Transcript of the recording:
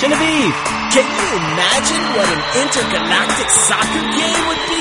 Genevieve! Can you imagine what an intergalactic soccer game would be?